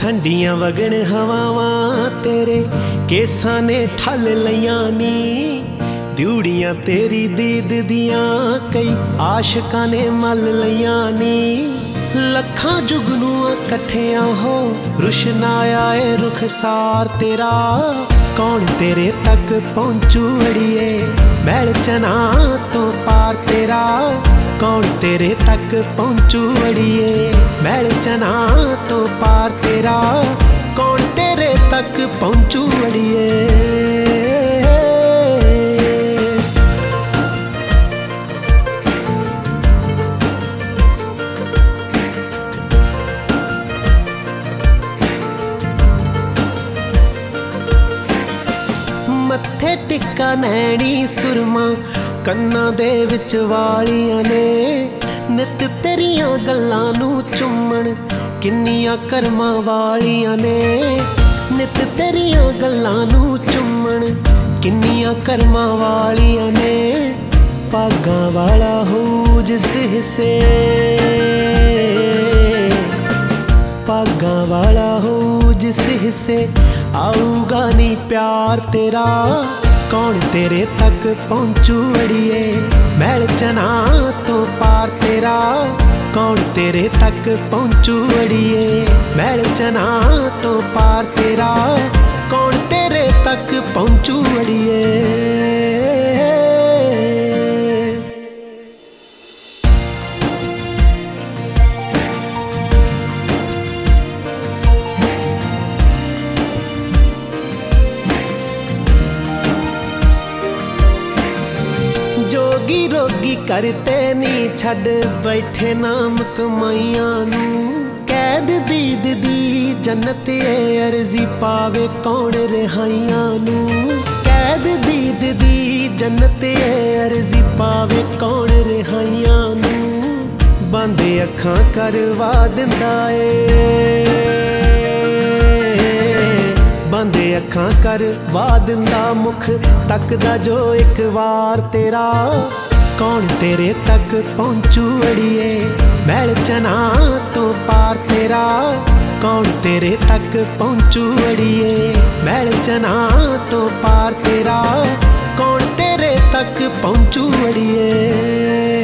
ठंडियां वगण हवावां तेरे केसां ने ठल लईयां नी। दिउड़ियां तेरी दीद दियां कई आशकां ने मल लईयां नी। लखां जुगनूआं कट्ठियां हो रुशनाया ए रुखसार तेरा। कौन तेरे तक पहुंचू अड़िए मैल चना तो पार तेरा। कौन तेरे तक पहुंचू अड़िए मैल चना तो पार तेरा। कौन तेरे तक पहुंचू अड़िए। मत्थे टिक्का नैनी सुरमा कन्ना दे विच वालियां ने। नित तेरियां गल्लां नूं चुम्मण किन्नियां करमां वालियां ने। नित तेरियां गल्लां नूं चुम्मण किन्नियां करमां वालियां ने। भागां वाला हो जिस हिस्से भागां वाला हो जिस हिस्से आऊगा नी प्यार तेरा। कौन तेरे तक पहुंचू अड़िए मैल चना तो पार तेरा। कौन तेरे तक पहुंचू अड़िए मैल चना तो पार तेरा। कौन तेरे तक पहुंचू अड़िए। जोगी रोगी करते नी छड़ बैठे नाम कमाइयां नूं। कैद दीद दी जन्नत ए अर्जी पावे कौन रिहाइयां नूं। कैद दीद दी जन्नत ए अर्जी पावे कौन रिहाइयां नूं। बंद अखां करवा दिंदा ए बंद अखां करवा दिंदा मुख तकदा जो एक वार तेरा। कौन तेरे तक पहुंचू अड़िए मैल चना तो पार तेरा। कौन तेरे तक पहुंचू अड़िए मैल चना तो पार तेरा। कौन तेरे तक पहुंचू अड़िए।